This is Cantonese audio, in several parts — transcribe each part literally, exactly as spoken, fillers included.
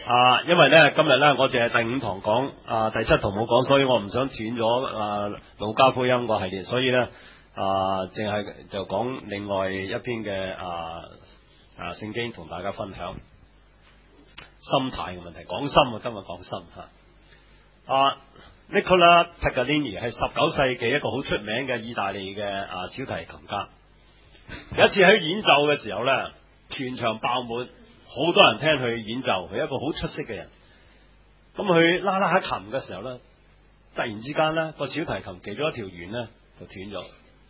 啊，因為咧今日咧我淨係第五堂講，啊第七堂冇講，所以我唔想斷咗啊路加福音個系列，所以咧啊淨係就講另外一篇嘅啊啊聖經同大家分享心態嘅問題，講心啊，今日講心吓。啊 Nicola Paganini 係十九世紀一個好出名嘅意大利嘅啊小提琴家，有一次喺演奏嘅時候咧，全場爆滿。好多人聽佢演奏，佢係一個好出色嘅人。咁佢拉拉下琴嘅時候咧，突然之間咧個小提琴其中一條弦咧就斷咗。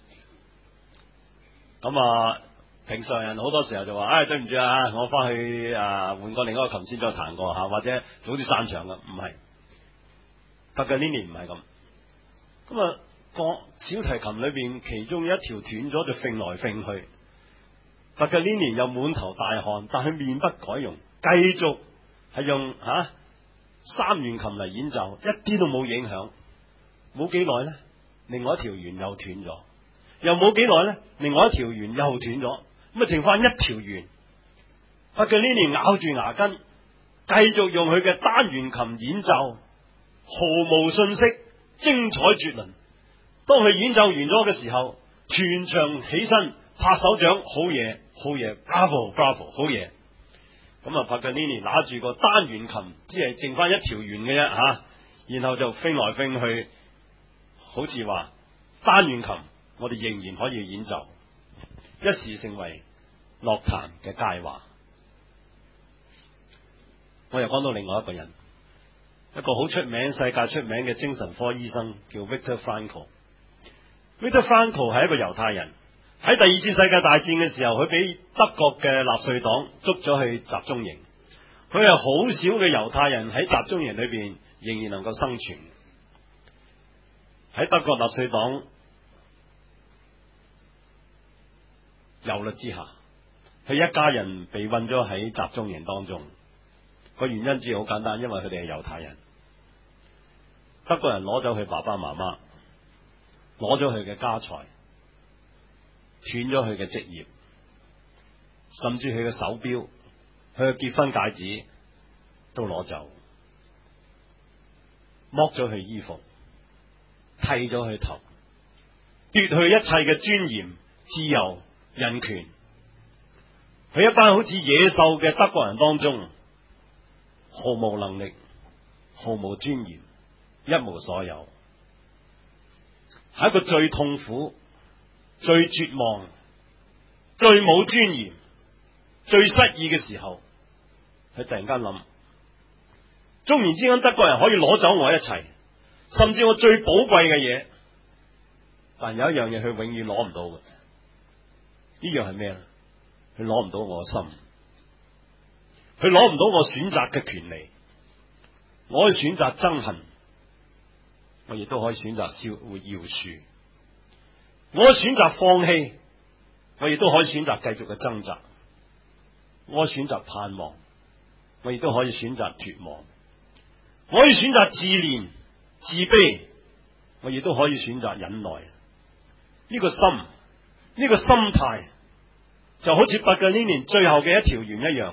咁啊，平常人好多時候就話：唉、哎，對唔住啊，我翻去啊換過另一個琴先再彈過吓，或者早啲散場噶。唔係，Paganini唔係咁。咁啊，個小提琴裏邊其中一條斷咗，就揈來揈去。Paganini又滿頭大汗，但佢面不改容，繼續係用吓、啊、三弦琴嚟演奏，一啲都冇影響。冇幾耐咧，另外一條弦又斷咗，又冇幾耐咧，另外一條弦又斷咗，咁啊剩翻一條弦。Paganini咬住牙根，繼續用佢嘅單弦琴演奏，毫無遜色，精彩絕倫。當佢演奏完咗嘅時候，全場起身拍手掌，好嘢！好嘢 ，Bravo Bravo， 好嘢。咁啊 ，Paganini 拿住個單弦琴，只係剩翻一條弦嘅啫吓，然後就飛來飛去，好似話單弦琴我哋仍然可以演奏，一時成為樂壇嘅佳話。我又講到另外一個人，一個好出名、世界出名嘅精神科醫生，叫 Viktor Frankl。Viktor Frankl 係一個猶太人。喺第二次世界大戰嘅時候，佢俾德國嘅納粹黨捉咗去集中營。佢係好少嘅猶太人喺集中營裏邊仍然能夠生存。喺德國納粹黨有律之下，佢一家人被困咗喺集中營當中。個原因只係好簡單，因為佢哋係猶太人。德國人攞走佢爸爸媽媽，攞咗佢嘅家財，斷咗佢嘅職業，甚至佢嘅手錶、佢嘅結婚戒指都攞走，剝咗佢衣服，剃咗佢頭，奪去一切嘅尊嚴、自由、人權。喺一班好似野獸嘅德國人當中，毫無能力、毫無尊嚴、一無所有，係一個最痛苦、最絕望、最冇尊嚴、最失意嘅時候，佢突然間諗，縱然之間德國人可以攞走我一切，甚至我最寶貴嘅嘢，但有一樣嘢佢永遠攞唔到嘅，呢樣係咩咧？佢攞唔到我嘅心，佢攞唔到我選擇嘅權利。我可以選擇憎恨，我亦都可以選擇饒饒恕。我可以選擇放棄，我亦都可以選擇繼續嘅掙扎。我可以選擇盼望，我亦都可以選擇絕望。我可以選擇自憐、自卑，我亦都可以選擇忍耐。呢個心，呢個心態，就好似Paganini最後嘅一條弦一樣，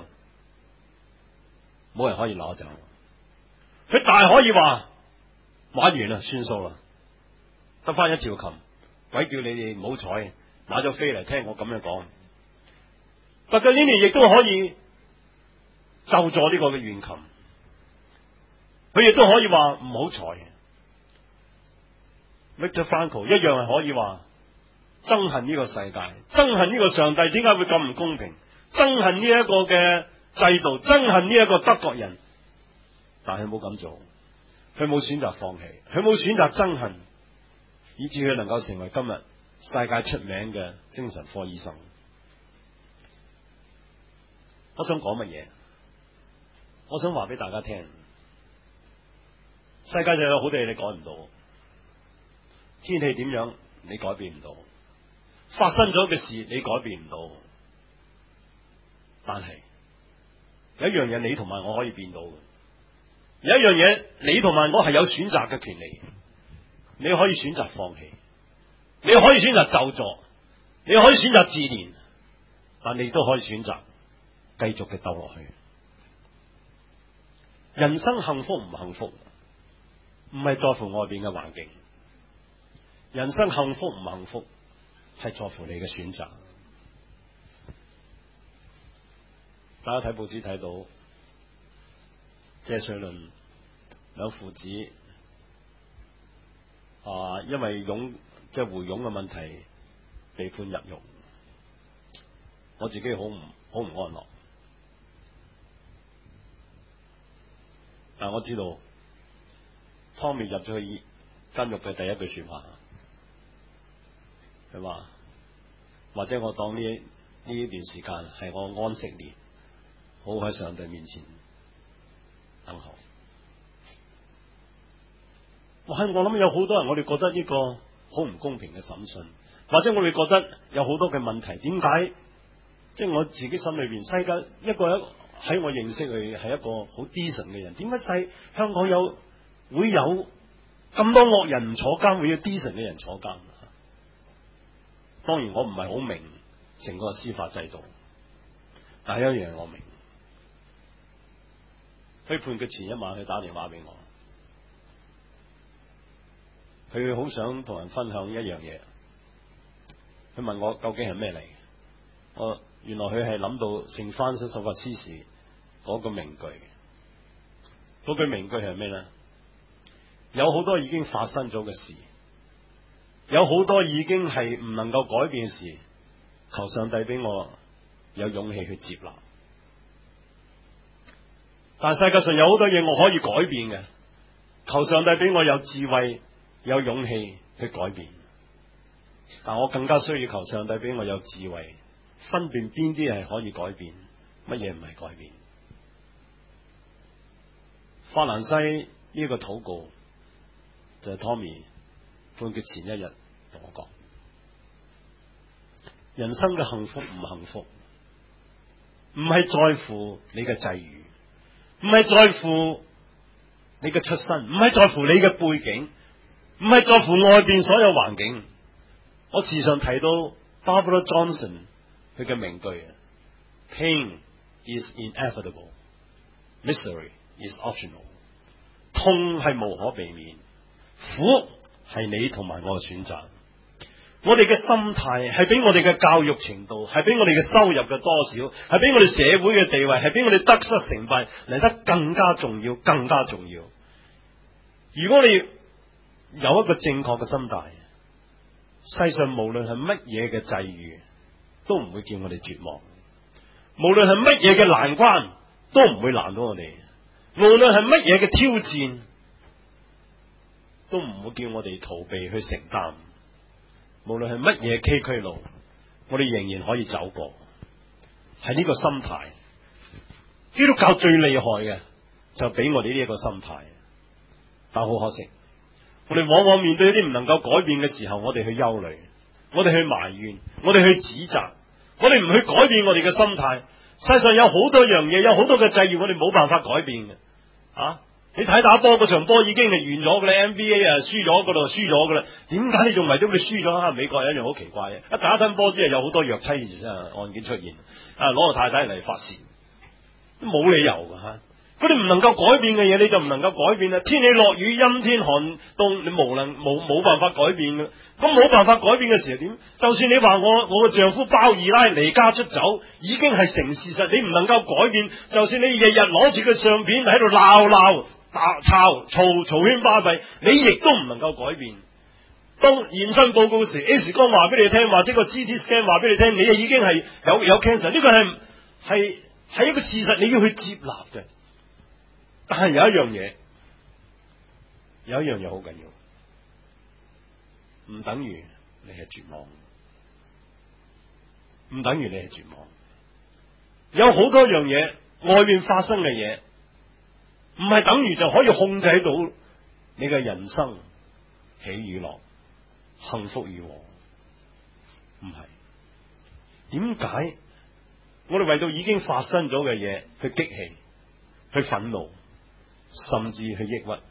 冇人可以攞走。佢大可以話玩完啦，算數啦，得翻一條琴。鬼叫你哋唔好彩，買咗飛嚟聽我咁樣講。Paganini亦都可以就助呢個嘅弦琴，佢亦都可以話唔好彩。Viktor Frankl 一樣係可以話憎恨呢個世界，憎恨呢個上帝點解會咁唔公平，憎恨呢一個嘅制度，憎恨呢一個德國人。但係佢冇咁做，佢冇選擇放棄，佢冇選擇憎恨，以致佢能夠成為今日世界出名嘅精神科醫生。我想講乜嘢？我想話俾大家聽，世界上有好多嘢你改唔到，天氣點樣你改變唔到，發生咗嘅事你改變唔到，但係有一樣嘢你同埋我可以變到嘅，有一樣嘢你同埋我係有選擇嘅權利。你可以選擇放棄，你可以選擇就助，你可以選擇自憐，但你都可以選擇繼續嘅鬥落去。 人生幸福唔幸福，唔係在乎外邊嘅環境。人生幸福唔幸福，係在乎你嘅選擇。大家睇報紙睇到謝瑞麟兩父子啊，因為佣即係回佣嘅問題被判入獄，我自己好唔好唔安樂。但我知道 Tommy 入咗去監獄嘅第一句說話，佢話或者我當呢呢一段時間係我安息年，好喺上帝面前等候。哇！我諗有好多人，我哋覺得呢個好唔公平嘅審訊，或者我哋覺得有好多嘅問題，點解？即係我自己心裏邊，世界一個一喺我認識佢係一個好 decent 嘅人，點解世香港有會有咁多惡人唔坐監，會有 decent 嘅人坐監？當然我唔係好明成個司法制度，但係一樣我明。佢判決前一晚，佢打電話俾我，佢好想同人分享一樣嘢。佢問我究竟係咩嚟？我原來佢係諗到聖番西索嘅司事嗰個名句。嗰句名句係咩咧？有好多已經發生咗嘅事，有好多已經係唔能夠改變嘅事，求上帝俾我有勇氣去接納。但世界上有好多嘢我可以改變嘅，求上帝俾我有智慧、有勇氣去改變。但我更加需要求上帝俾我有智慧，分辨邊啲係可以改變，乜嘢唔係改變。法蘭西呢個禱告就係 Tommy 判決前一日同我講，人生嘅幸福唔幸福，唔係在乎你嘅際遇，唔係在乎你嘅出身，唔係在乎你嘅背景，唔係在乎外邊所有環境。我時常提到 Barbara Johnson 佢嘅名句 ：Pain is inevitable, misery is optional。痛係無可避免，苦係你同埋我嘅選擇。我哋嘅心態係比我哋嘅教育程度，係比我哋嘅收入嘅多少，係比我哋社會嘅地位，係比我哋得失成敗嚟得更加重要，更加重要。如果你有一個正確嘅心態，世上無論係乜嘢嘅際遇，都唔會叫我哋絕望；無論係乜嘢嘅難關，都唔會難到我哋；無論係乜嘢嘅挑戰，都唔會叫我哋逃避去承擔。無論係乜嘢崎嶇路，我哋仍然可以走過。係呢個心態，基督教最厲害嘅就俾我哋呢一個心態。但好可惜，我哋往往面對一啲唔能夠改變嘅時候，我哋去憂慮，我哋去埋怨，我哋去指責，我哋唔去改變我哋嘅心態。世上有好多樣嘢，有好多嘅際遇，我哋冇辦法改變嘅。啊！你睇打波嗰場波已經係完咗嘅啦 ，N B A 啊輸咗嗰度輸咗嘅啦，點解你仲為咗佢輸咗啊？美國有一樣好奇怪嘅，一打一親波之後有好多虐妻案件出現，啊攞個太太嚟發泄，都冇理由噶吓。嗰啲唔能夠改變嘅嘢，你就唔能夠改變啦。天氣落雨、陰天寒凍，你無能冇冇辦法改變嘅。咁冇辦法改變嘅時候點？就算你話我我個丈夫包二奶離家出走，已經係成事實，你唔能夠改變。就算你日日攞住個相片喺度鬧鬧打吵嘈嘈喧巴閉，你亦都唔能夠改變。當驗身報告時 ，X 光話俾你聽，或者個 C T scan 話俾你聽，你已經係有有 cancer，呢個係係係一個事實，你要去接納嘅。但係有一樣嘢，有一樣嘢好緊要，唔等於你係絕望，唔等於你係絕望。有好多樣嘢，外面發生嘅嘢，唔係等於就可以控制到你嘅人生喜與樂、幸福與禍，唔係。點解我哋為到已經發生咗嘅嘢去激氣、去憤怒？甚至去抑鬱，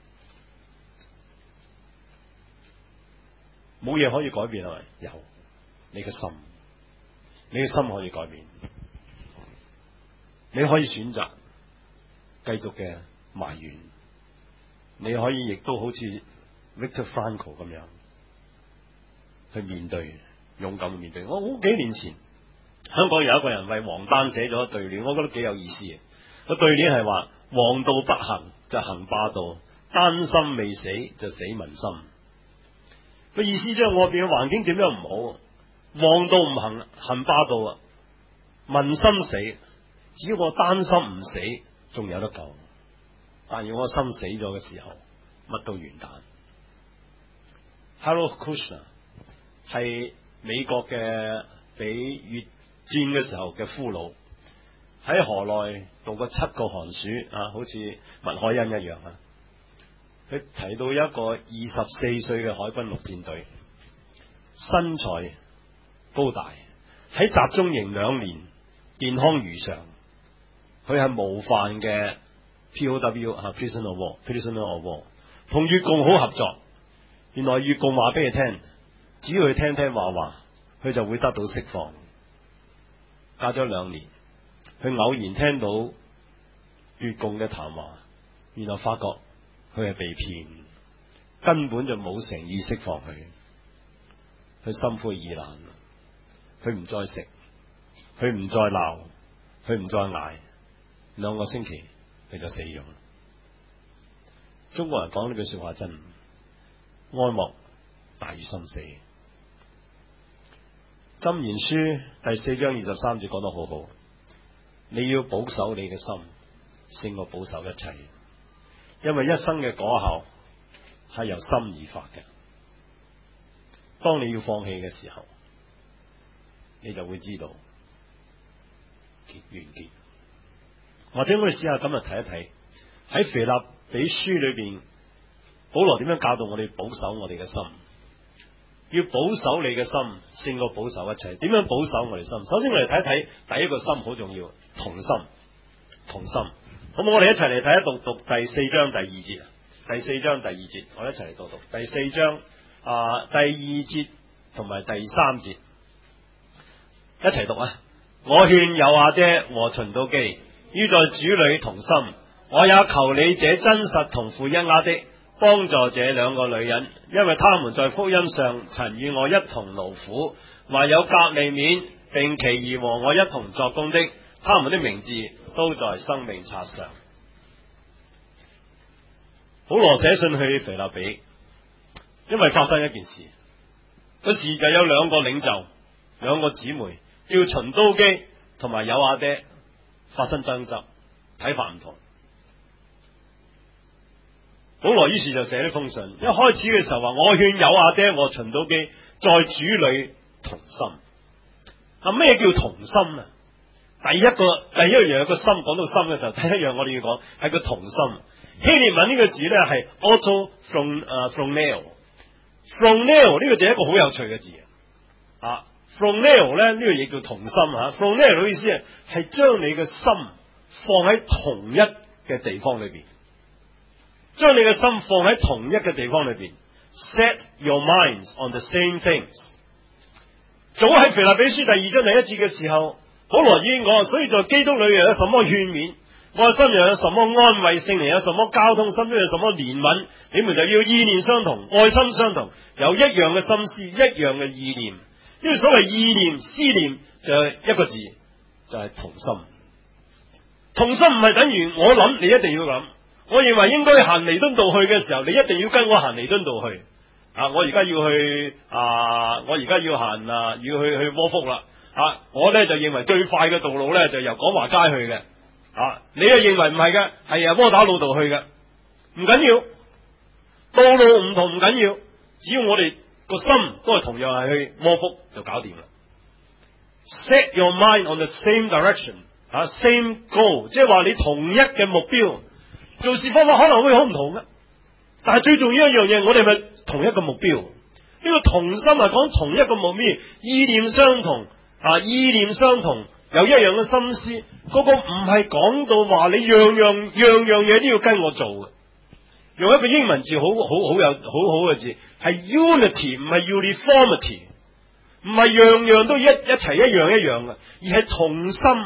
冇嘢可以改變係咪？有，你嘅心，你嘅心可以改變，你可以選擇繼續嘅埋怨。你可以亦都好似 Viktor Frankl 咁樣去面對，勇敢去面對。我好幾年前香港有一個人為王丹寫咗一對聯，我覺得幾有意思嘅。個對聯係話：王道不行就行霸道，丹心未死就死民心。個意思即係我哋嘅環境點樣唔好，王道唔行行霸道啊，民心死。只要我丹心唔死，仲有得救。但要我心死咗嘅時候，乜都完蛋。Harold Kushner 係美國嘅俾越戰嘅時候嘅俘虜，喺河內讀過七個寒暑啊，好似麥凱恩一樣啊。佢提到一個二十四歲嘅海軍陸戰隊，身材高大，喺集中營兩年，健康如常。佢係模範嘅 P O W 啊 ，Prisoner of War，Prisoner of War， 同越共好合作。原來越共話俾佢聽，只要佢聽聽話話，佢就會得到釋放。隔咗兩年，佢偶然聽到越共嘅談話，然後發覺佢係被騙，根本就冇誠意釋放佢。佢心灰意冷，佢唔再食，佢唔再鬧，佢唔再嗌。兩個星期佢就死咗。中國人講呢句說話真，哀莫大於心死。箴言書第四章二十三節講得好好，你要保守你嘅心，勝過保守一切，因為一生嘅果效係由心而發嘅。當你要放棄嘅時候，你就會知道完結。或者我哋試下今日睇一睇喺腓立比書裏邊，保羅點樣教導我哋保守我哋嘅心？要保守你嘅心，勝過保守一切。點樣保守我哋心？首先我哋睇一睇第一個心好重要，同心，同心。好唔好？我哋一齊嚟睇一讀讀第四章第二節。第四章第二節，我哋一齊嚟讀讀第四章啊、呃、第二節同埋第三節，一齊讀啊！我勸友阿爹和循都基要在主裏同心，我也求你這真實同負一軛的幫助這兩個女人，因為他們在福音上曾與我一同勞苦，還有革利免並其餘和我一同作工的，他們的名字都在生命冊上。保羅寫信去腓立比，因為發生一件事，嗰時就有兩個領袖，兩個姊妹叫循都基同埋友阿爹發生爭執，睇法唔同。保羅於是就寫呢封信，一開始嘅時候話：我勸友阿爹和循都基在主裏同心。啊，咩叫同心啊？第一個第一樣個心講到心嘅時候，第一樣我哋要講係個同心。希臘文呢個字咧係 auto from 誒 phroneo，phroneo 呢個字係一個好有趣嘅字啊。phroneo 咧呢個亦叫同心吓 phroneo 嘅意思係係將你嘅心放喺同一嘅地方裏邊，將你嘅心放喺同一嘅地方裏邊 ，set your minds on the same things。早喺腓立比書第二章第一節嘅時候，保羅已經講，所以在基督裏又有什麼勸勉，愛心又有什麼安慰，聖靈有什麼交通，心中有什麼憐憫，你們就要意念相同，愛心相同，有一樣嘅心思，一樣嘅意念。呢個所謂意念、思念就係一個字，就係同心。同心唔係等於我諗你一定要諗，我認為應該行彌敦道去嘅時候，你一定要跟我行彌敦道去。啊，我而家要去啊，我而家要行啊，要去去窩福啦。啊，我咧就認為最快嘅道路咧就由廣華街去嘅。啊，你又認為唔係嘅，係啊窩打老道去嘅。唔緊要，道路唔同唔緊要，只要我哋個心都係同樣係去窩福就搞掂啦。Set your mind on the same direction， 啊 ，same goal， 即係話你同一嘅目標，做事方法可能會好唔同嘅，但係最重要一樣嘢，我哋咪同一個目標。呢個同心係講同一個目標，意念相同，啊，意念相同，有一樣嘅心思。嗰個唔係講到話你樣樣樣樣嘢都要跟我做嘅。用一個英文字好好好有好好嘅字，係 unity， 唔係 uniformity， 唔係樣樣都一一齊一樣一樣嘅，而係同心，係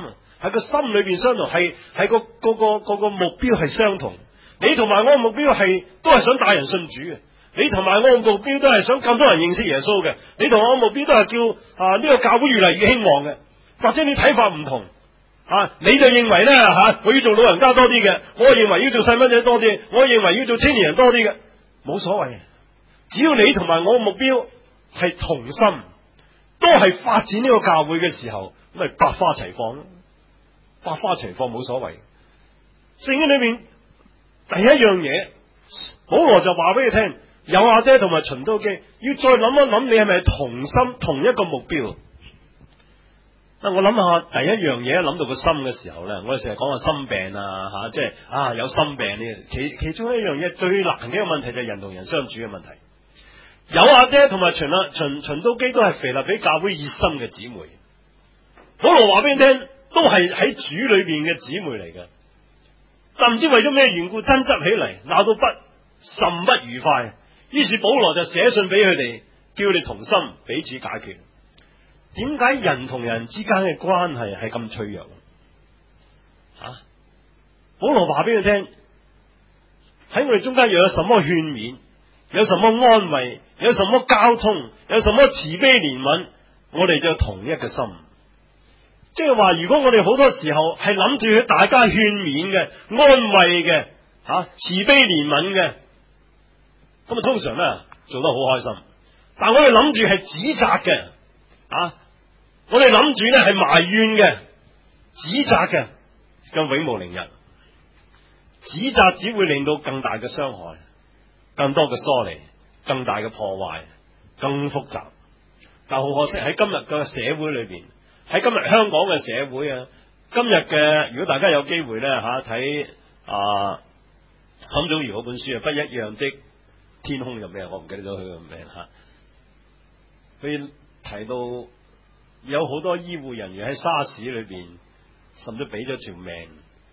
係個心裏邊相同，係係個個個個個目標係相同。你同埋我嘅目標係都係想帶人信主嘅，你同埋我嘅目標都係想更多人認識耶穌嘅，你同我嘅目標都係叫啊呢個教會越嚟越興旺嘅。或者你睇法唔同啊，你就認為咧吓、啊，我要做老人家多啲嘅，我認為要做細蚊仔多啲，我認為要做青年人多啲嘅，冇所謂。只要你同埋我嘅目標係同心，都係發展呢個教會嘅時候，咁咪百花齊放咯，百花齊放冇所謂。聖經裏面第一樣嘢，保羅就話俾你聽，有亞姐同埋循都基，要再諗一諗，你係咪同心同一個目標？我諗下第一樣嘢，諗到個心嘅時候咧，我哋成日講下心病啊吓，即係啊有心病呢，其其中一樣嘢最難嘅一個問題就係人同人相處嘅問題。有亞姐同埋循啊循循都基都係腓立比教會熱心嘅姊妹，保羅話俾你聽，都係喺主裏邊嘅姊妹嚟嘅，但唔知為咗咩緣故爭執起嚟，鬧到不甚不愉快，於是保羅就寫信俾佢哋，叫佢哋同心彼此解決。點解人同人之間嘅關係係咁脆弱啊？保羅話俾佢聽，喺我哋中間又有什麼勸勉，有什麼安慰，有什麼交通，有什麼慈悲憐憫，我哋就同一個心。即係話，如果我哋好多時候係諗住去大家勸勉嘅、安慰嘅、吓、啊、慈悲憐憫嘅，咁啊通常咧做得好開心。但我哋諗住係指責嘅，啊！我哋諗住咧係埋怨嘅、指責嘅，咁永無寧日。指責只會令到更大嘅傷害、更多嘅疏離、更大嘅破壞、更複雜。但好可惜喺今日嘅社會裏邊，喺今日香港嘅社會啊，今日嘅如果大家有機會咧吓睇啊沈祖堯嗰本書啊，不一樣的天空有咩？我唔記得咗佢個名吓。佢提到有好多醫護人員喺沙士裏邊，甚至俾咗條命，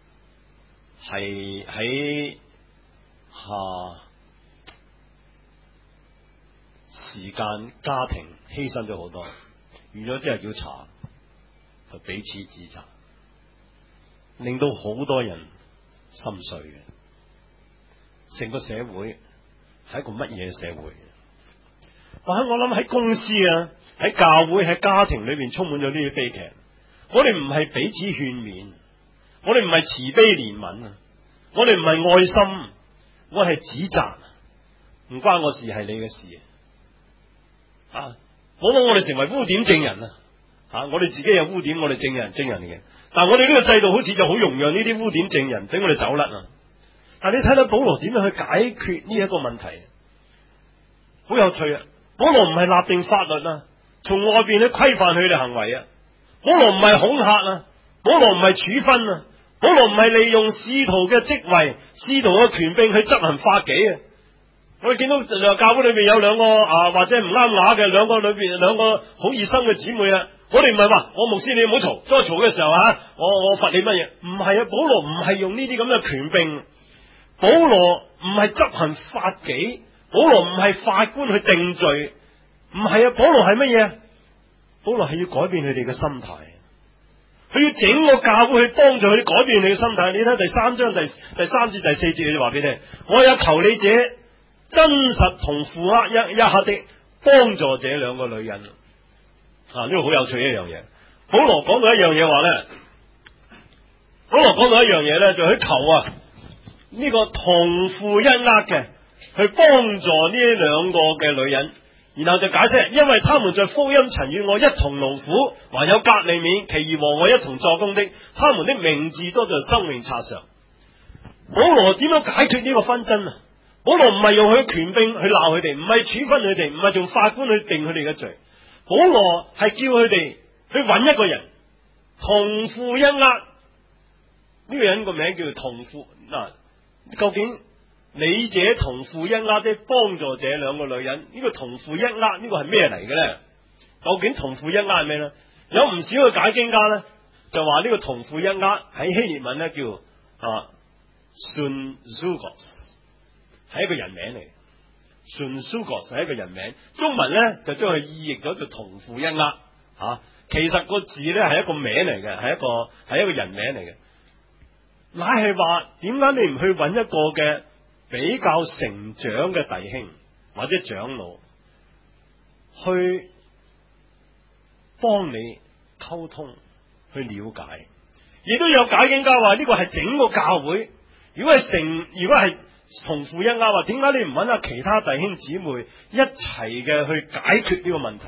係喺吓時間、家庭犧牲咗好多，完咗之後要查，就彼此指責，令到好多人心碎嘅。成個社會係一個乜嘢社會？或者我諗喺公司啊，喺教會、喺家庭裏邊充滿咗呢啲悲劇。我哋唔係彼此勸勉，我哋唔係慈悲憐憫啊，我哋唔係愛心，我係指責，唔關我事，係你嘅事啊！往往我哋成為污點證人啊！啊，我哋自己有污點，我哋證人證人嘅，但係我哋呢個制度好似就好容讓呢啲污點證人俾我哋走甩啊！但係你睇到保羅點樣去解決呢一個問題，好有趣啊！保羅唔係立定法律啊，從外邊去規範佢哋行為啊。保羅唔係恐嚇啊，保羅唔係處分啊，保羅唔係利用使徒嘅職位、使徒嘅權柄去執行法紀啊。我哋見到教會裏邊有兩個啊，或者唔啱牙嘅兩個裏邊兩個好熱心嘅姊妹啊。我哋唔係話我牧師你唔好嘈，再嘈嘅時候啊，我我罰你乜嘢？唔係啊，保羅唔係用呢啲咁嘅權柄，保羅唔係執行法紀。保羅唔係法官去定罪，唔係啊！保羅係乜嘢？保羅係要改變佢哋嘅心態，佢要整個教會去幫助佢哋改變佢哋嘅心態。你睇第三章第第三至第四節，佢就話俾你聽：我有求你者真實同負軛一一刻的幫助這兩個女人啊！呢個好有趣一樣嘢。保羅講到一樣嘢話咧，保羅講到一樣嘢咧，就去求啊呢個同負一軛嘅。去幫助呢兩個嘅女人，然後就解釋，因為他們在福音曾與我一同勞苦，還有革利免，其餘和我一同作工的，他們的名字都在生命冊上。保羅點樣解決呢個紛爭啊？保羅唔係用佢權柄去鬧佢哋，唔係處分佢哋，唔係用法官去定佢哋嘅罪。保羅係叫佢哋去揾一個人同負一軛，呢、這個人個名叫做同負嗱，究竟？你者同負一軛的幫助這兩個女人，呢、這個同負一軛呢個係咩嚟嘅咧？究竟同負一軛係咩咧？有唔少嘅解經家咧就話呢個同負一軛喺希臘文咧叫啊 sunzugos， 係一個人名嚟。sunzugos 係一個人名，中文咧就將佢意譯咗做同負一軛啊。 其實個字咧係一個名嚟嘅，係一個係一個人名嚟嘅，乃係話點解你唔去揾一個嘅比較成長嘅弟兄或者長老去幫你溝通去了解？亦都有解經家話呢個係整個教會，如果係成如果係同負一軛話，點解你唔揾下其他弟兄姊妹一齊嘅去解決呢個問題？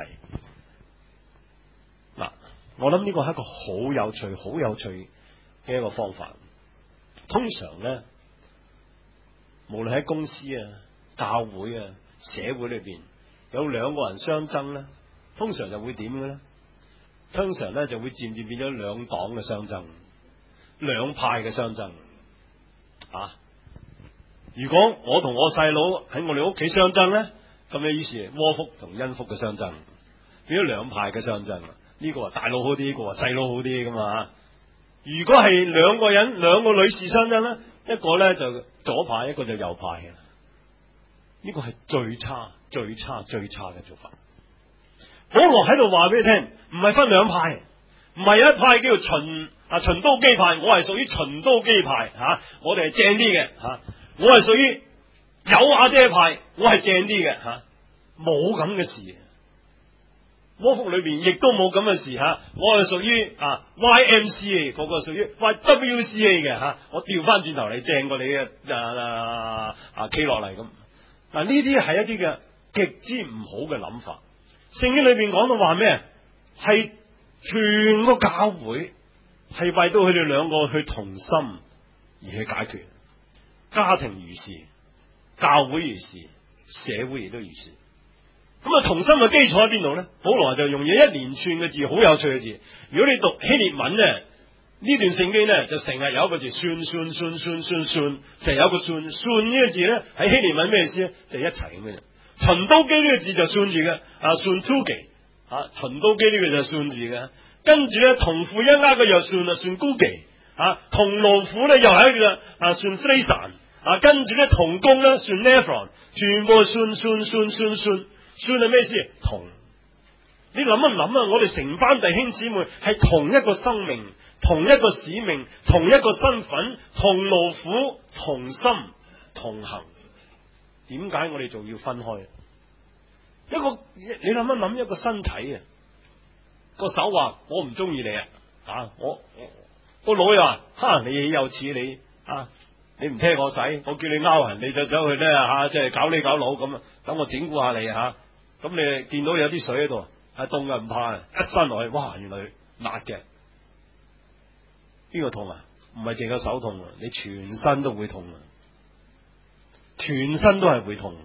嗱，我諗呢個係一個好有趣、好有趣嘅一個方法。通常咧，無論喺公司啊、教會啊、社會裏邊有兩個人相爭咧，通常就會點嘅咧？通常咧就會漸漸變咗兩黨嘅相爭，兩派嘅相爭啊！如果我同我細佬喺我哋屋企相爭咧，咁咧於是窩福同恩福嘅相爭，變咗兩派嘅相爭。呢個話大佬好啲，呢個話細佬好啲噶嘛。如果係兩個人兩個女士相爭咧，一個咧就左派，一個就右派嘅。呢個係最差、最差、最差嘅做法。保羅喺度話俾你聽，唔係分兩派，唔係有一派叫做秦啊秦都基派，我係屬於秦都基派吓、啊，我哋係正啲嘅吓。我係屬於有阿姐派，我係正啲嘅吓，冇咁嘅事。窩福裏邊亦都冇咁嘅事吓，我係屬於啊 Y M C A， 個個屬於 Y W C A 嘅吓，我調翻轉頭嚟正過你嘅啊啊 K 落嚟咁。嗱，呢啲係一啲嘅極之唔好嘅諗法。聖經裏邊講到話咩？係全個教會係為到佢哋兩個去同心而去解決。家庭如是，教會如是，社會亦都如是。咁啊，同心嘅基礎喺邊度咧？保羅就用咗一連串嘅字，好有趣嘅字。如果你讀希臘文咧，呢段聖經咧就成日有一個字，算算算算算算，成日有個算算呢個字咧喺希臘文咩意思咧？就係、一齊咁嘅。秦都基呢個字就算字嘅，啊算 two 記，啊秦都基呢個就算字嘅。跟住咧同負一軛嘅又算啊算孤記，啊同勞苦咧又係一個啊算 Thrasan。啊，跟住咧同工咧算 Nephron， 全部算算算算算算係咩意思？同。你諗一諗啊，我哋成班弟兄姊妹係同一個生命、同一個使命、同一個身份、同勞苦、同心、同行。點解我哋仲要分開？一個你諗一諗，一個身體啊，個手話我唔中意你啊，啊我個腦又話，哈你有似你啊。你唔聽我使，我叫你勾人，你就走去咧吓，即係搞你搞佬咁啊！等我整蠱下你吓，咁你見到有啲水喺度，係凍嘅唔怕，一伸落去，哇！原來辣嘅，邊個痛啊？唔係淨係個手痛啊，你全身都會痛啊，全身都係會痛。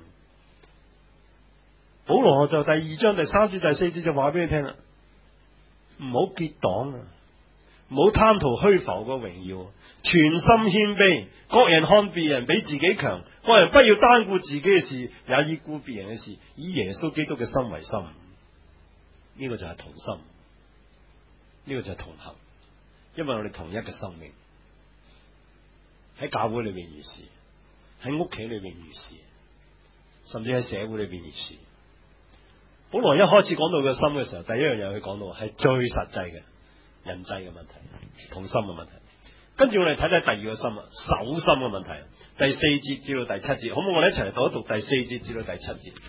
保羅就第二章第三節第四節就話俾你聽啦，唔好結黨啊，唔好貪圖虛浮個榮耀。全心謙卑，各人看別人比自己強，各人不要單顧自己嘅事，也以顧別人嘅事，以耶穌基督嘅心為心。呢個就係同心，呢個就係同行，因為我哋同一個生命。喺教會裏邊如是，喺屋企裏邊如是，甚至喺社會裏邊如是。保羅一開始講到個心嘅時候，第一樣嘢佢講到係最實際嘅人際嘅問題，同心嘅問題。跟住我哋睇睇第二個心啊，守心嘅問題，第四節至到第七節，好唔好？我哋一齊嚟讀一讀第四節至到第七節。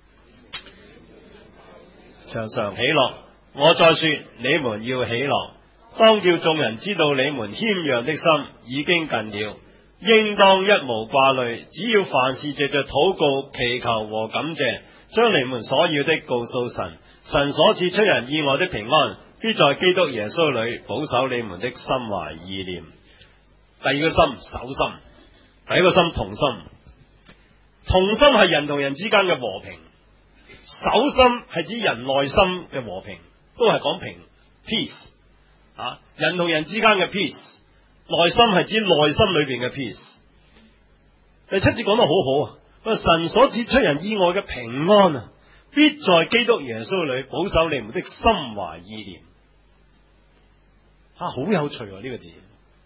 常常喜樂，我再說，你們要喜樂，當叫眾人知道你們謙讓的心已經近了，應當一無掛慮，只要凡事藉着禱告、祈求和感謝，將你們所要的告訴神，神所賜出人意外的平安，必在基督耶穌裏保守你們的心懷意念。第二個心，守心；第一個心，同心。同心係人同人之間嘅和平，守心係指人內心嘅和平，都係講平 peace 啊，人同人之間嘅 peace， 內心係指內心裏邊嘅 peace。第七節講得好好啊，神所指出人意外嘅平安啊，必在基督耶穌裏保守你們的心懷意念。啊，好有趣啊呢個字。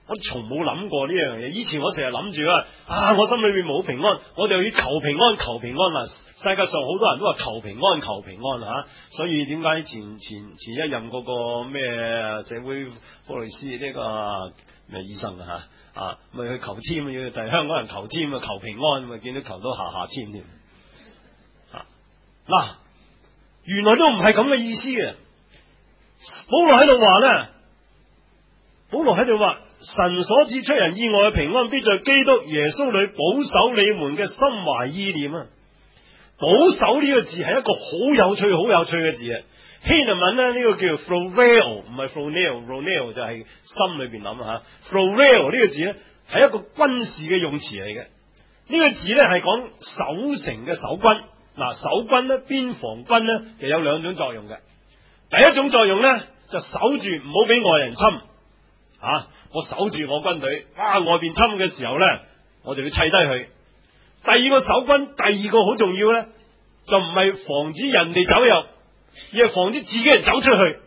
我從冇諗過呢樣嘢。以前我成日諗住啊，啊我心裏面冇平安，我就要求平安，求平安啊！世界上好多人都話求平安，求平安吓、啊，所以點解前前前一任嗰個咩社會福利司呢個咩醫生啊吓啊，咪去求簽，要就係香港人求簽啊，求平安，咪見到求到下下簽添啊！嗱，原來都唔係咁嘅意思嘅。保羅喺度話咧，保羅喺度話。神所指出人意外嘅平安，必在基督耶穌裏保守你們嘅心懷意念啊！保守呢個字係一個好有趣、好有趣嘅字啊！希臘文咧呢、這個叫 phroneo， 唔係 phroneo，phroneo 就係心裏邊諗吓。phroneo 呢個字咧係一個軍事嘅用詞嚟嘅。呢、這個字咧係講守城嘅守軍。嗱，守軍咧，邊防軍咧就有兩種作用嘅。第一種作用咧就守住唔好俾外人侵。啊！我守住我軍隊，啊外邊侵嘅時候咧，我就要砌低佢。第二個守軍，第二個好重要咧，就唔係防止人哋走入，而係防止自己人走出去。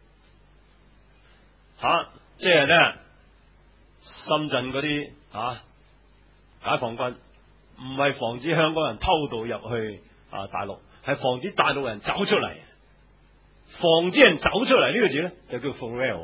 吓、啊，即係咧，深圳嗰啲啊解放軍，唔係防止香港人偷渡入去啊大陸，係防止大陸人走出嚟。防止人走出嚟呢個字咧，就叫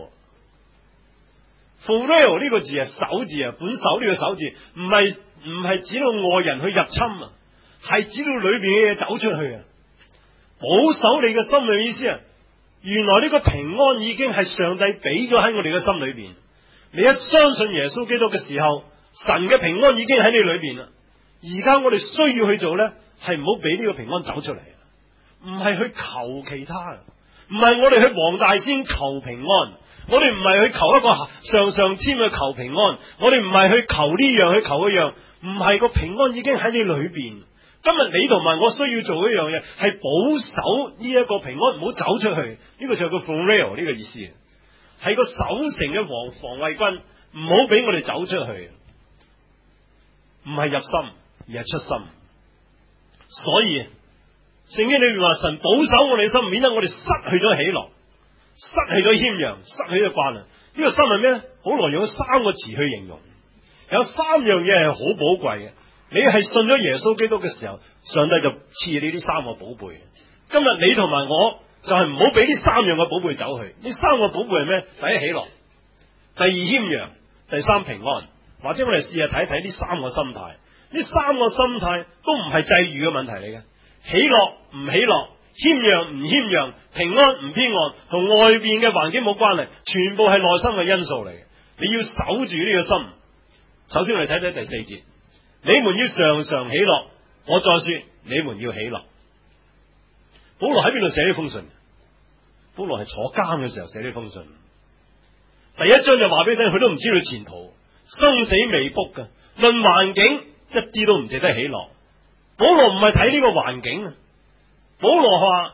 phroneo。phroneo 呢個字係守字啊，本守呢個守字唔係唔係指到外人去入侵啊，係指到裏邊嘅嘢走出去啊。保守你嘅心嘅意思啊，原來呢個平安已經係上帝俾咗喺我哋嘅心裏邊。你一相信耶穌基督嘅時候，神嘅平安已經喺你裏邊啦。而家我哋需要去做咧，係唔好俾呢個平安走出嚟，唔係去求其他啊，唔係我哋去黃大仙求平安。我哋唔係去求一個上上籤去求平安，我哋唔係去求呢樣去求嗰樣，唔係個平安已經喺你裏邊。今日你同埋我需要做一樣嘢，係保守呢一個平安，唔好走出去。呢、這個就係個 phroneo 呢個意思，係個守城嘅防防衛軍，唔好俾我哋走出去。唔係入心，而係出心。所以聖經裏面話神保守我哋嘅心，免得我哋失去咗喜樂。失去咗謙讓，失去咗慣啊！呢、這個心係咩咧？保羅用咗三個詞去形容，有三樣嘢係好寶貴嘅。你係信咗耶穌基督嘅時候，上帝就賜你呢三個寶貝。今日你同埋我就係唔好俾呢三樣嘅寶貝走去。呢三個寶貝係咩？第一喜樂，第二謙讓，第三平安。或者我哋試下睇睇呢三個心態。呢三個心態都唔係際遇嘅問題嚟嘅，喜樂唔喜樂，謙讓唔謙讓，平安唔平安，同外邊嘅環境冇關係，全部係內心嘅因素嚟嘅。你要守住呢個心。首先我哋睇睇第四節，你們要常常喜樂。我再說，你們要喜樂。保羅喺邊度寫呢封信？保羅係坐監嘅時候寫呢封信。第一章就話俾你聽，佢都唔知道前途，生死未卜嘅，論環境一啲都唔值得喜樂。保羅唔係睇呢個環境啊。保羅話：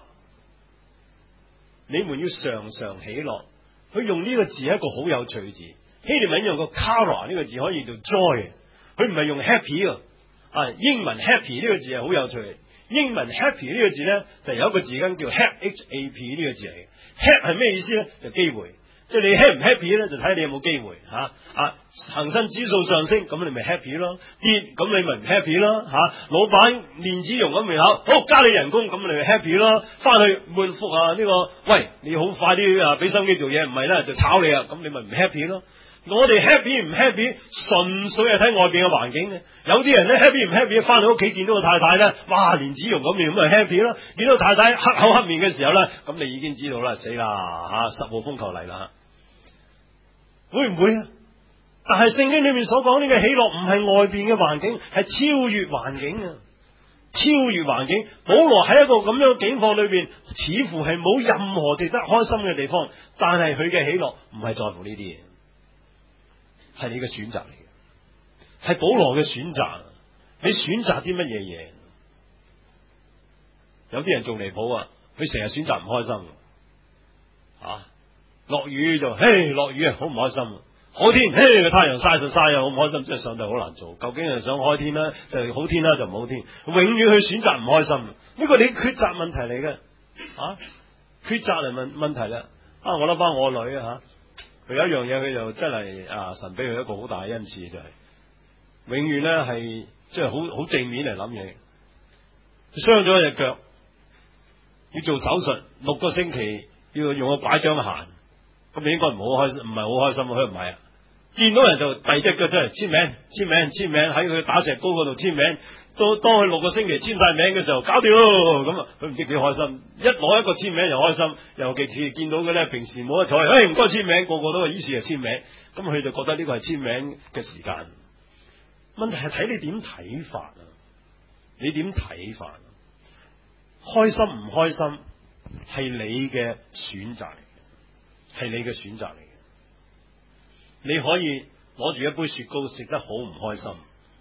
你們要常常喜樂。佢用呢個字係一個好有趣嘅字，希臘文用個 kara 呢個字可以叫 joy， 佢唔係用 happy 啊。啊，英文 happy 呢個字係好有趣。英文 happy 呢個字咧，就有一個字根叫 hap h a p 呢個字嚟嘅。hap 係咩意思咧？就機會。即係你 happy 唔 happy 咧，就睇你有冇機會吓啊！恒生指數上升，咁你咪 happy 咯；跌，咁你咪唔 happy 咯吓。老闆面子容咁未考，好加你人工，咁你咪 happy 咯。翻去滿腹啊呢、這個，喂，你好快啲啊，俾心機做嘢，唔係咧就炒你啊，咁你咪唔 happy 咯。我哋 happy 唔 happy，純粹係睇外邊嘅環境嘅。有啲人咧 happy 唔 happy， 翻到屋企見到個太太咧，哇，蓮子蓉咁面咁咪 happy 咯。見到太太黑口黑面嘅時候咧，咁你已經知道啦，死啦吓，十號風球嚟啦。會唔會啊？但係聖經裏面所講呢個喜樂唔係外邊嘅環境，係超越環境啊！超越環境，保羅喺一個咁樣嘅境況裏邊，似乎係冇任何值得開心嘅地方，但係佢嘅喜樂唔係在乎呢啲嘢，係你嘅選擇嚟嘅，係保羅嘅選擇。你選擇啲乜嘢嘢？有啲人仲離譜啊！佢成日選擇唔開心啊！落雨就，嘿，落雨啊，好唔開心。好天，嘿，個太陽曬實曬啊，好唔開心。即係上帝好難做，究竟係想開天啦，就係好天啦，就唔好天。永遠去選擇唔開心，呢個你抉擇問題嚟嘅，啊，抉擇嚟問問題啦。啊，我諗翻我女啊，吓， 佢有一樣嘢，佢就真係啊，神俾佢一個好大嘅恩賜，就係、是、永遠咧係即係好好正面嚟諗嘢。傷咗一隻腳，要做手術，六個星期要用個拐杖行，咁你應該唔好開心，唔係好開心，佢唔係啊。見到人就遞隻腳出嚟簽名，簽名，簽名，喺佢打石膏嗰度簽名。到當佢六個星期簽晒名嘅時候，搞掂咯，咁啊，佢唔知幾開心。一攞一個簽名又開心，尤其是見到嘅咧，平時冇得睬，誒唔該簽名，個個都話於是就簽名，咁佢就覺得呢個係簽名嘅時間。問題係睇你點睇法啊？你點睇法？開心唔開心係你嘅選擇嚟嘅，係你嘅選擇嚟嘅。你可以攞住一杯雪糕食得好唔開心，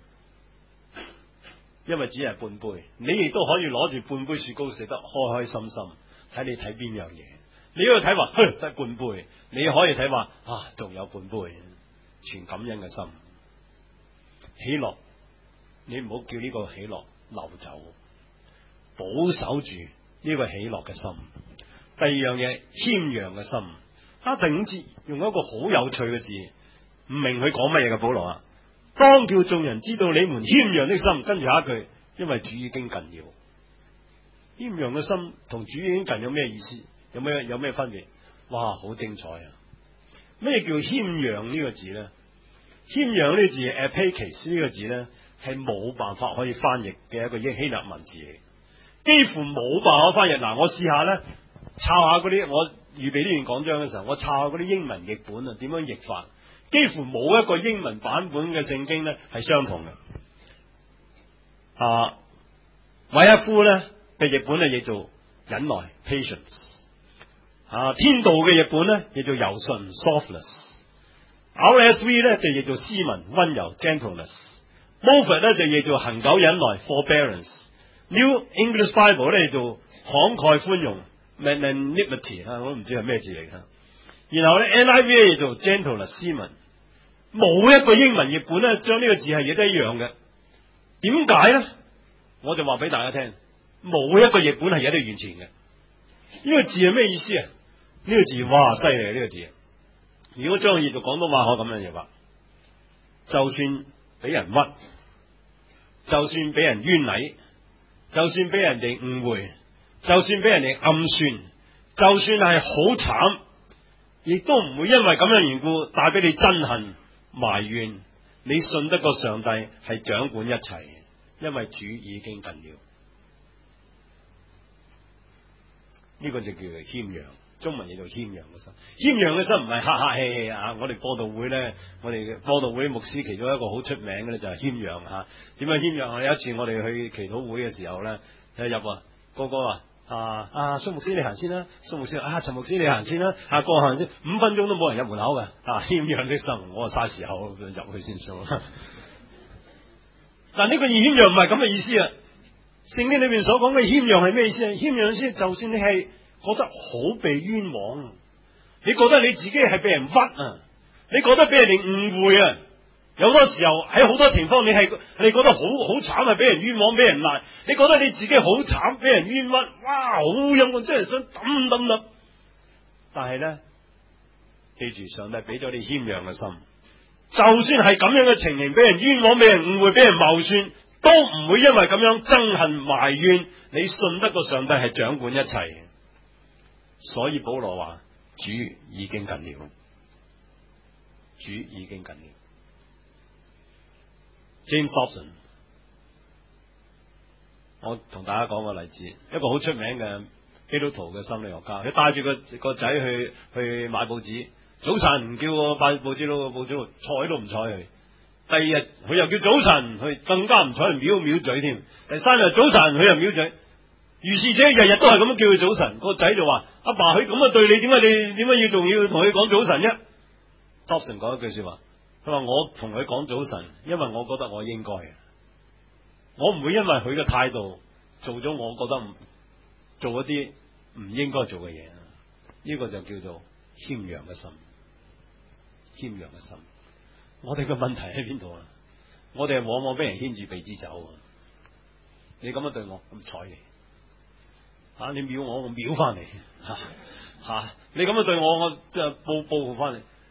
因為只係半杯。你亦都可以攞住半杯雪糕食得開開心心，睇你睇邊樣嘢。你可以睇話，哼，得半杯；你可以睇話，啊，仲有半杯，全感恩嘅心。喜樂，你唔好叫呢個喜樂流走，保守住呢個喜樂嘅心。第二樣嘢，謙讓嘅心。啊，第五節用一個好有趣嘅字，唔明佢講乜嘢嘅保羅啊？當叫眾人知道你們謙讓的心，跟住下一句，因為主已經近了。謙讓嘅心同主已經近有咩意思？有咩有咩分別？哇，好精彩啊！咩叫謙讓呢個字咧？謙讓呢個字 apakes 呢個字咧，係冇辦法可以翻譯嘅一個希臘文字嚟，幾乎冇辦法翻譯。嗱，我試下咧，抄下嗰啲我。預備呢段講章嘅時候，我抄下嗰啲英文譯本啊，點樣譯法？幾乎冇一個英文版本嘅聖經咧係相同嘅。啊，韋一夫咧嘅譯本咧譯做忍耐 patience。啊，天道嘅譯本咧譯做柔順 softness。R S V 咧就譯做斯文溫柔 gentleness。Moffat 咧就譯做恒久忍耐 forbearance。New English Bible 咧就慷慨寬容。magnanimity 啊，我都唔知係咩字嚟嘅。然後咧 N I V 做 gentleness 斯文，冇一個英文譯本咧將呢個字係譯得一樣嘅。點解咧？我就話俾大家聽，冇一個譯本係譯得完全嘅。呢個字係咩意思啊？呢個字哇犀利啊！呢個字，如果將佢譯做廣東話，可咁樣譯話，就算俾人屈，就算俾人冤禮，就算俾人哋誤會。就算俾人哋暗算，就算係好慘，亦都唔會因為咁樣緣故帶俾你憎恨埋怨。你信得過上帝係掌管一切，因為主已經近了。呢個就叫做謙讓，中文叫做謙讓嘅心。謙讓嘅心唔係客客氣氣啊！我哋播道會咧，我哋播道會牧師其中一個好出名嘅咧就係謙讓吓。點樣謙讓啊？有一次我哋去祈禱會嘅時候咧，一入啊，個個話。啊啊，蘇牧師你行先啦，蘇牧師啊，陳牧師你行先啦，啊個行先，五分鐘都冇人入門口嘅，啊謙讓的心，我話嘥時候入去先算。但呢個謙讓唔係咁嘅意思啊！聖經裏邊所講嘅謙讓係咩意思啊？謙讓先，就算你係覺得好被冤枉，你覺得你自己係被人屈啊，你覺得俾人哋誤會啊。有好多時候喺好多情況，你係你覺得好好慘，係俾人冤枉，俾人賴。你覺得你自己好慘，俾人冤屈，哇，好陰我真係想抌抌啦。但係咧，記住上帝俾咗你謙讓嘅心，就算係咁樣嘅情形，俾人冤枉，俾人誤會，俾人謀算，都唔會因為咁樣憎恨埋怨。你信得過上帝係掌管一切，所以保羅話主已經近了，主已經近了。James Dobson， 我同大家講個例子，一個好出名嘅基督徒嘅心理學家，佢帶住個個仔去去買報紙，早晨唔叫個買報紙佬個報紙佬睬都唔睬佢，第二日佢又叫早晨，佢更加唔睬，藐藐嘴添，第三日早晨佢又藐嘴，如是者日日都係咁樣叫佢早晨，個仔就話：阿爸佢咁樣對你，點解你點解要仲要同佢講早晨啫 ？Dobson 講一句說話。佢話我同佢講早晨，因為我覺得我應該，我唔會因為佢嘅態度做咗我覺得唔做一啲唔應該做嘅嘢。呢個就叫做謙讓嘅心，謙讓嘅心。我哋嘅問題喺邊度啊？我哋係往往俾人牽住鼻子走。你咁樣對我，咁睬你，啊你藐我，我藐翻你，吓、啊、吓、啊、你咁樣對我，我即係報報復翻你。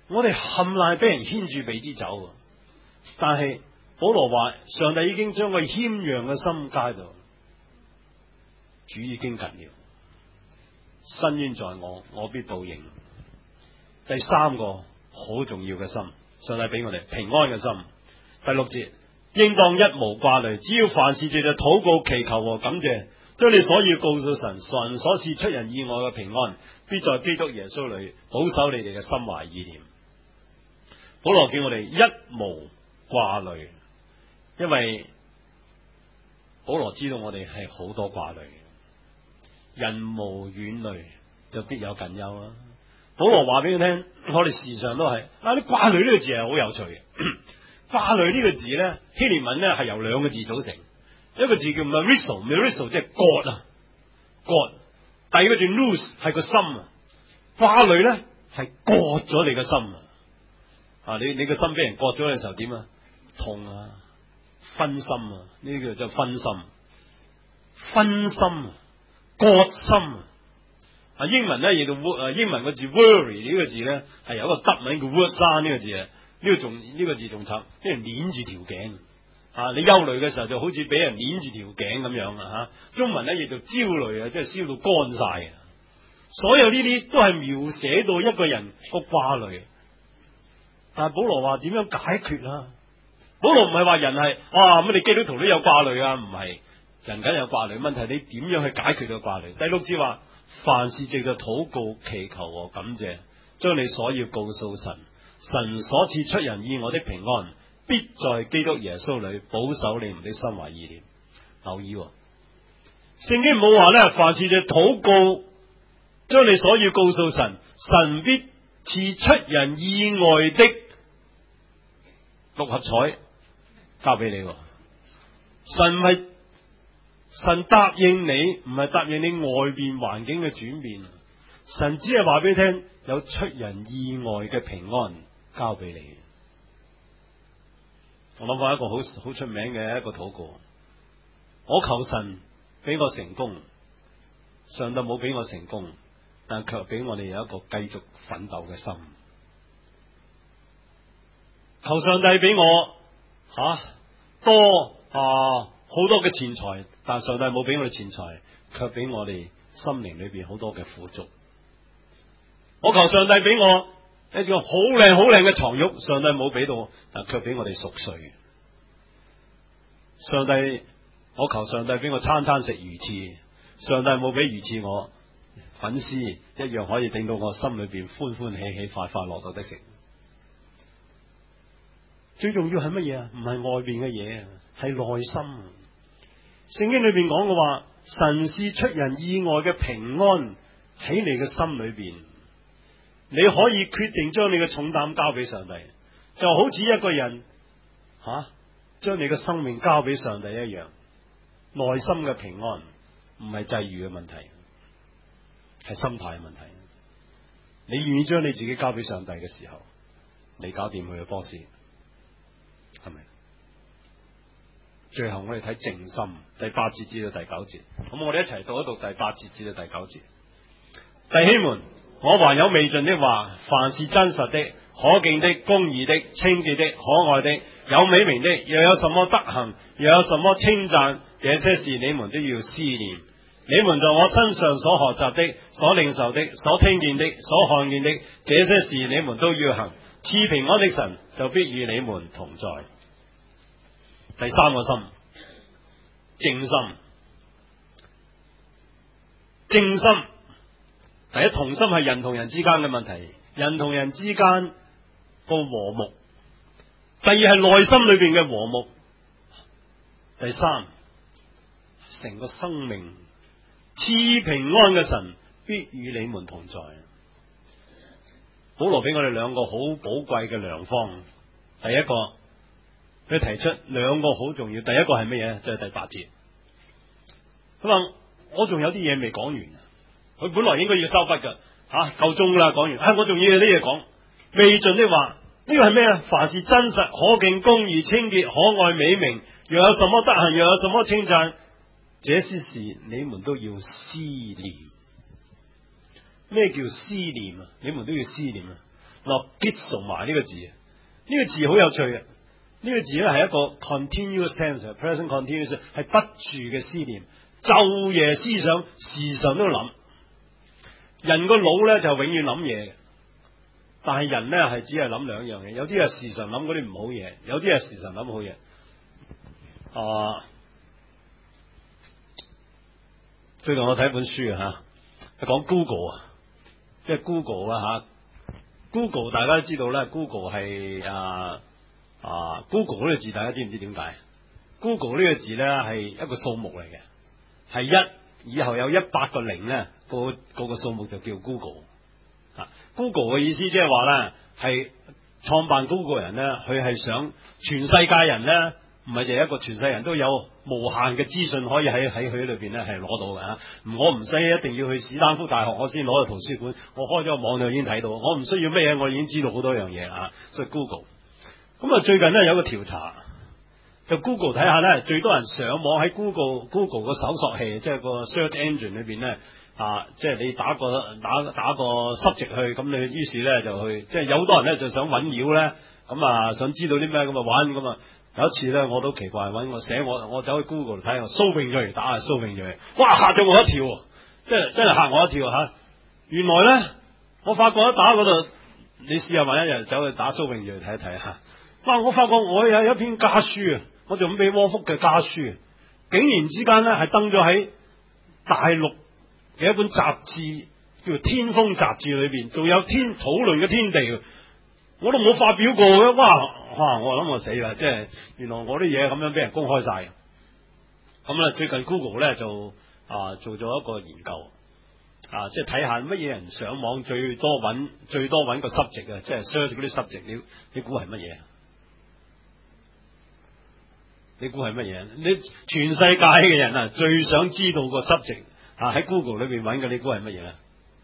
我哋冚唪唥俾人牽住鼻子走，但係保羅話上帝已經將個謙讓嘅心加到，主已經近了，伸冤在我，我必報應。第三個好重要嘅心，上帝俾我哋平安嘅心。第六節，應當一無掛慮，只要凡事借着禱告、祈求和感謝，將你所要告訴神，神所是出人意外嘅平安，必在基督耶穌裏保守你哋嘅心懷意念。保羅叫我哋一無掛慮，因為保羅知道我哋係好多掛慮，人無遠慮就必有近憂啊！保羅話俾佢聽，我哋時常都係啊！啲掛慮呢個字係好有趣嘅。掛慮呢個字咧，希臘文咧係由兩個字組成，一個字叫 marizo，marizo 即係割啊，割；第二個字 nous 係個心啊。掛慮咧係割咗你個心啊！啊，你你個心俾人割咗嘅時候點啊？痛啊，分心啊，呢個叫做分心，分心啊，割心啊。啊，英文咧亦都啊，英文個字 worry 呢個字咧係有一個德文叫 word 山呢個字啊。呢個仲呢個字仲慘，俾人捏住條頸啊！你憂慮嘅時候就好似俾人捏住條頸咁樣啊！吓，中文咧亦就焦慮啊，即係燒到乾晒啊！所有呢啲都係描寫到一個人個掛慮。但係保羅話點樣解決啊？保羅唔係話人係哇咁，你基督徒都有掛慮啊？唔係，人梗有掛慮，問題你點樣去解決個掛慮？第六節話，凡事藉着禱告、祈求和感謝，將你所要告訴神。神所賜出人意外的平安，必在基督耶穌裏保守你們的心懷意念。留意、哦，聖經冇話咧，凡事藉禱告，將你所要告訴神，神必賜出人意外的六合彩交俾你、哦。神唔係神答應你，唔係答應你外邊環境嘅轉變。神只係話俾你聽，有出人意外嘅平安交俾你。我諗過一個好好出名嘅一個禱告，我求神俾我成功，上帝冇俾我成功，但卻俾我哋有一個繼續奮鬥嘅心。求上帝俾我吓、啊、多啊好多嘅錢財，但上帝冇俾我哋錢財，卻俾我哋心靈裏邊好多嘅富足。我求上帝俾我一個好靚好靚嘅床褥，上帝冇俾到，但卻俾我哋熟睡。上帝，我求上帝俾我餐餐食魚翅，上帝冇俾魚翅我，粉絲一樣可以令到我心裏邊歡歡喜喜、快快樂樂的食。最重要係乜嘢啊？唔係外邊嘅嘢，係內心。聖經裏邊講嘅話，神是出人意外嘅平安喺你嘅心裏邊。你可以決定將你嘅重擔交俾上帝，就好似一個人吓將、啊、你嘅生命交俾上帝一樣。內心嘅平安唔係際遇嘅問題，係心態嘅問題。你願意將你自己交俾上帝嘅時候，你搞掂佢嘅波士，係咪？最後我哋睇靜心，第八節至到第九節。咁我哋一齊讀一讀第八節至到第九節。弟兄們，我還有未盡的話，凡是真實的、可敬的、公義的、清潔的、可愛的、有美名的，又有什麼德行，又有什麼稱讚，這些事你們都要思念。你們在我身上所學習的、所領受的、所聽見的、所看見的，這些事你們都要行。賜平安的神就必與你們同在。第三個心，靜心，靜心。第一，同心係人同人之間嘅問題，人同人之間個和睦。第二係內心裏邊嘅和睦。第三，成個生命賜平安嘅神必與你們同在。保羅俾我哋兩個好寶貴嘅良方。第一個，佢提出兩個好重要。第一個係乜嘢？就係第八節。佢話我仲有啲嘢未講完。佢本來應該要收筆噶，吓、啊、夠鐘啦，講完，唉、哎，我仲要有啲嘢講，未盡的話，呢個係咩啊？凡是真實、可敬、公義、清潔、可愛、美名，又有什麼德行，又有什麼稱讚，這些事你們都要思念。咩叫思念啊？你們都要思念啊！ logizomai 呢個字，呢、這個字好有趣嘅。呢、這個字咧係一個 continuous tense，present continuous 係不住嘅思念，晝夜思想，時常都諗。人個腦咧就永遠諗嘢嘅，但係人咧係只係諗兩樣嘢，有啲係時常諗嗰啲唔好嘢，有啲係時常諗好嘢。啊，最近我睇本書啊吓，係講 Google 啊，即係 Google 啊吓 ，Google 大家都知道咧 ，Google 係啊。啊 ，Google 呢個字大家知唔知點解 ？Google 呢個字咧係一個數目嚟嘅，係一以後有一百個零咧，個個個數目就叫 Google。啊 ，Google 嘅意思即係話咧，係創辦 Google 人咧，佢係想全世界人咧，唔係淨係一個全世界人都有無限嘅資訊可以喺喺佢裏邊咧係攞到嘅吓。我唔使一定要去史丹福大學，我先攞到圖書館，我開咗個網就已經睇到，我唔需要咩嘢，我已經知道好多樣嘢啊。所以 Google。咁啊，最近咧有個調查，就 Google 睇下咧，最多人上網喺 Google Google 個搜索器，即係個 search engine 裏邊咧，啊，即係你打個打打個 subject 去，咁你於是咧就去，即係有好多人咧就想揾料咧，咁啊想知道啲咩咁啊玩咁啊。有一次咧，我都奇怪揾我寫我我走去 Google 度睇下蘇永瑞打下蘇永瑞，哇嚇咗我一跳，即係真係嚇我一跳吓、啊。原來咧，我發覺一打嗰度，你試下揾一日走去打蘇永瑞睇一睇吓。哇！我發覺我有一篇家書啊，我仲俾窩福嘅家書，竟然之間咧係登咗喺大陸嘅一本雜誌，叫做《天風雜誌》裏邊，仲有天討論嘅天地，我都冇發表過嘅。哇！哇！我諗我死啦，即係原來我啲嘢咁樣俾人公開晒。咁咧最近 Google 咧就啊做咗一個研究啊，即係睇下乜嘢人上網最多揾最多揾個 subject 啊，即係 search 嗰啲 subject，你你估係乜嘢？你估係乜嘢？你全世界嘅人啊，最想知道個 subject 啊喺 Google 裏邊揾嘅，你估係乜嘢咧？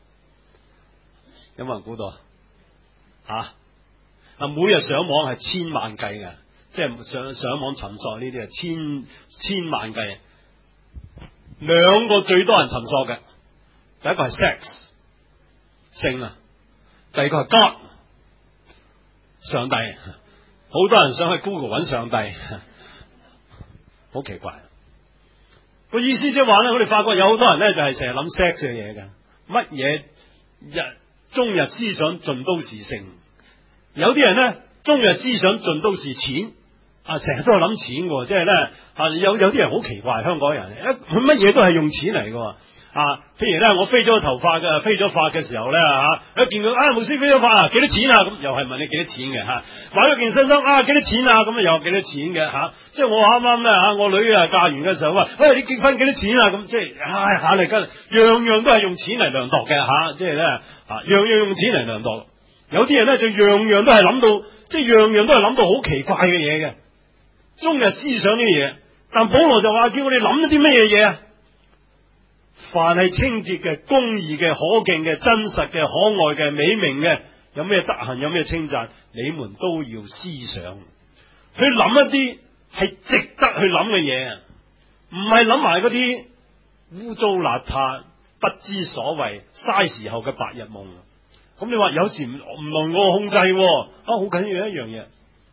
有冇人估到啊？啊嗱，每日上網係千萬計嘅，即係上上網尋索呢啲係千千萬計。兩個最多人尋索嘅，第一個係 sex 性啊，第二個係 God 上帝。好多人想去 Google 揾上帝。好奇怪，個意思即係話咧，我哋發覺有好多人咧就係成日諗 sex 嘅嘢嘅，乜嘢日終日思想盡都是性，有啲人咧終日思想盡都是錢，啊成日都係諗錢嘅，即係咧啊有有啲人好奇怪，香港人，一佢乜嘢都係用錢嚟嘅。啊，譬如咧，我飛咗個頭髮嘅，飛咗髮嘅時候咧，吓一見到啊，牧師飛咗髮啊，幾多錢啊？咁又係問你幾多錢嘅吓，買咗件新衫啊，幾多錢啊？咁啊又幾多錢嘅吓，即係我啱啱咧吓，我女啊嫁完嘅時候話，喂，你結婚幾多錢啊？咁即係唉下嚟緊，樣樣都係用錢嚟量度嘅吓，即係咧啊，樣樣用錢嚟量度。有啲人咧就樣樣都係諗到，即係樣樣都係諗到好奇怪嘅嘢嘅，終日思想呢啲嘢。但保羅就話叫我哋諗一啲乜嘢嘢啊？凡係清潔嘅、公義嘅、可敬嘅、真實嘅、可愛嘅、美名嘅，有咩德行，有咩稱讚，你們都要思想，去諗一啲係值得去諗嘅嘢，唔係諗埋嗰啲污糟邋遢、不知所謂、嘥時候嘅白日夢。咁你話有時唔唔能我控制啊，好緊要一樣嘢，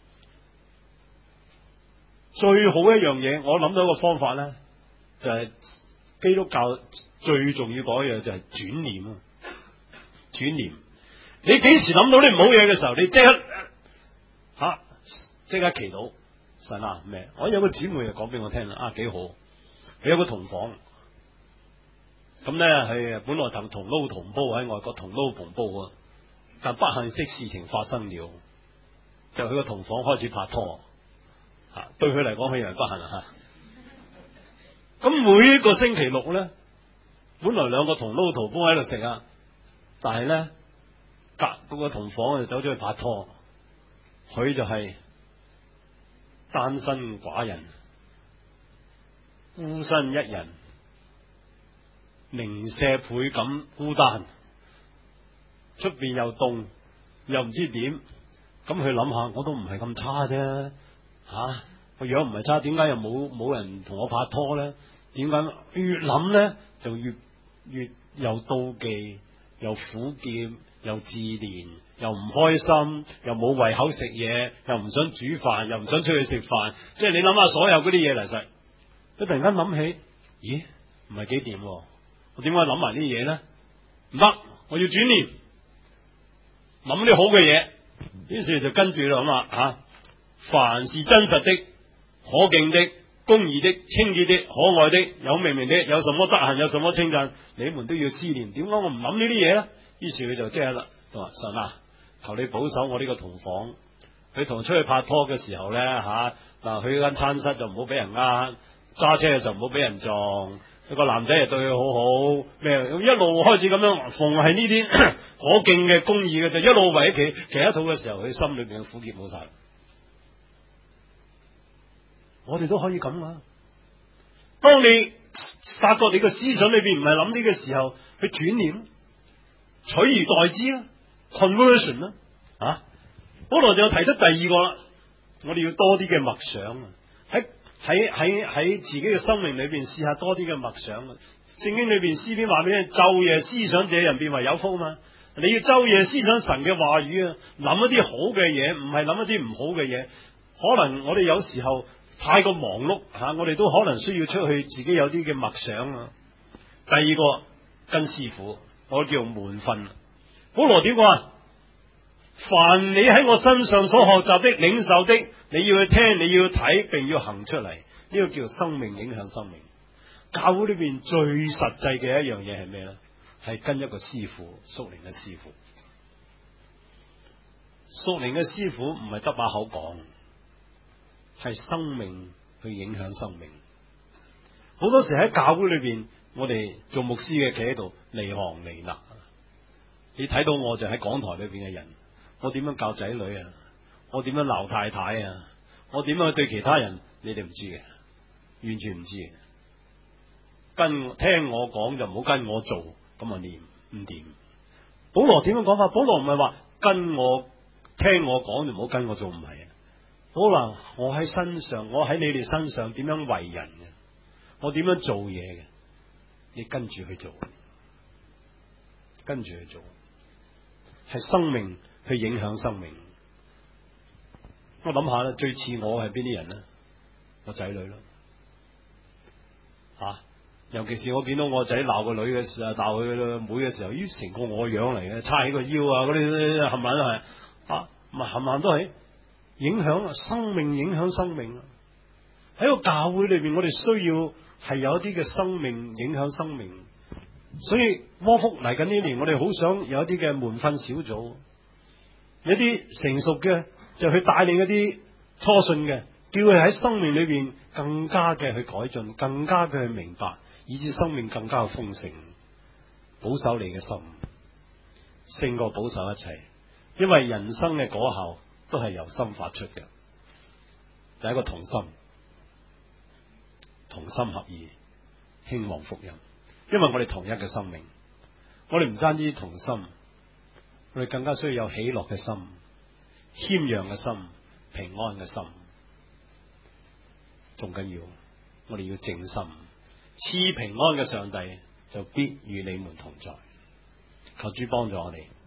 最好一樣嘢，我諗到一個方法咧，就係、是。基督教最重要嗰樣就係轉念啊！轉念，你幾時諗到啲唔好嘢嘅時候，你即刻吓即刻祈禱神啊咩？我有個姊妹就講俾我聽啦，啊幾好！佢有個同房，咁咧係本來同同撈同煲喺外國同撈同煲啊，但不幸的事情發生了，就佢個同房開始拍拖吓，對佢嚟講佢又係不幸吓。咁每一個星期六咧，本來兩個同撈同煲喺度食啊，但係咧隔嗰個同房就走咗去拍拖，佢就係單身寡人，孤身一人，零舍倍咁孤單，出邊又凍，又唔知點，咁佢諗下，我都唔係咁差啫，吓、啊、個樣唔係差，點解又冇冇人同我拍拖咧？點解越諗咧就越越又妒忌，又苦澀，又自憐， 又唔開心，又冇胃口食嘢，又唔想煮飯，又唔想出去食飯，即係你諗下所有嗰啲嘢嚟實，佢突然間諗起，咦，唔係幾掂，我點解諗埋啲嘢咧？唔得，我要轉念，諗啲好嘅嘢，於是就跟住啦咁啊吓，凡是真實的、可敬的、公義的、清潔的、可愛的、有明明的，有什麼德行，有什麼稱讚，你們都要思念。點解我唔諗呢啲嘢咧？於是佢就即係啦，話神啊，求你保守我呢個同房，佢同出去拍拖嘅時候咧吓，嗱，去間餐室就唔好俾人呃，揸車嘅時候唔好俾人撞，個男仔又對佢好好，咩一路開始咁樣，逢係呢啲可敬嘅、公義嘅，就一路為企企一套嘅時候，佢心裏邊嘅苦澀冇晒。我哋都可以咁啊！當你發覺你個思想裏邊唔係諗呢嘅時候，去轉念，取而代之啦 ，conversion 啦，啊！保羅就提出第二個啦，我哋要多啲嘅默想啊！喺喺喺喺自己嘅生命裏邊試下多啲嘅默想啊！聖經裏邊詩篇話俾你，晝夜思想這人變為有福嘛！你要晝夜思想神嘅話語啊，諗一啲好嘅嘢，唔係諗一啲唔好嘅嘢。可能我哋有時候太過忙碌吓、啊，我哋都可能需要出去自己有啲嘅默想啊。第二個跟師傅，我叫門訓。保羅點講啊？凡你喺我身上所學習的、領受的，你要去聽，你要睇，並要行出嚟。呢、這個叫生命影響生命。教會裏邊最實際嘅一樣嘢係咩咧？係跟一個師傅，屬靈嘅師傅。屬靈嘅師傅唔係得把口講，係生命去影響生命。好多時喺教會裏邊，我哋做牧師嘅企喺度離行離迾。你睇到我就喺講台裏邊嘅人，我點樣教仔女啊？我點樣鬧太太啊？我點樣去對其他人？你哋唔知嘅，完全唔知嘅。跟聽我講就唔好跟我做，咁啊念唔掂。保羅點樣講法？保羅唔係話跟我聽我講就唔好跟我做，唔係啊。保羅，我喺身上，我喺你哋身上點樣為人嘅？我點樣做嘢嘅？你跟住去做，跟住去做，係生命去影響生命。我諗下啦，最似我係邊啲人咧？我仔女咯，吓、啊，尤其是我見到我仔鬧個女嘅時候，鬧佢個妹嘅時候，咦，成個我樣嚟嘅，叉起個腰啊，嗰啲冚唪唥都係，啊，冚唪唥都係影響生命，影響生命。喺個教會裏邊，我哋需要係有一啲嘅生命影響生命。所以窩福嚟緊呢年，我哋好想有一啲嘅門訓小組，有啲成熟嘅就去帶領一啲初信嘅，叫佢喺生命裏邊更加嘅去改進，更加嘅去明白，以致生命更加嘅豐盛。保守你嘅心，勝過保守一切，因為人生嘅果效都係由心發出嘅。第一個同心，同心合意，興旺福音。因為我哋同一嘅生命，我哋唔單止同心，我哋更加需要有喜樂嘅心、謙讓嘅心、平安嘅心。仲緊要，我哋要靜心，賜平安嘅上帝就必與你們同在。求主幫助我哋。